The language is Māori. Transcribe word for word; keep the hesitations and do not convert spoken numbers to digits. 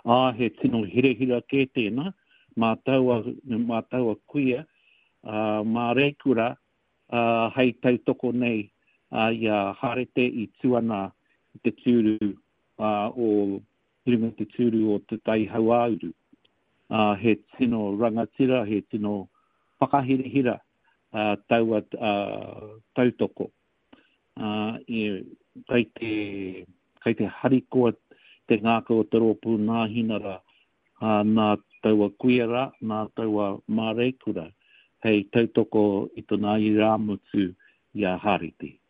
a he tino hirehira ke tēnā, mā taua, mā taua kuia, uh, mā reikura, uh, hei tautoko nei, uh, ia harete i tuana te tūru uh, o hirunga te tūru o te tai hauauru. Uh, he tino rangatira, he tino whakahirihira, uh, taua uh, tautoko. Uh, i, kai, te, kai te harikoa te ngāka o te ropu nā hinara, uh, nā taua kuiara, nā taua māreikura, hei tautoko i tō nā i rāmutu i a hariti.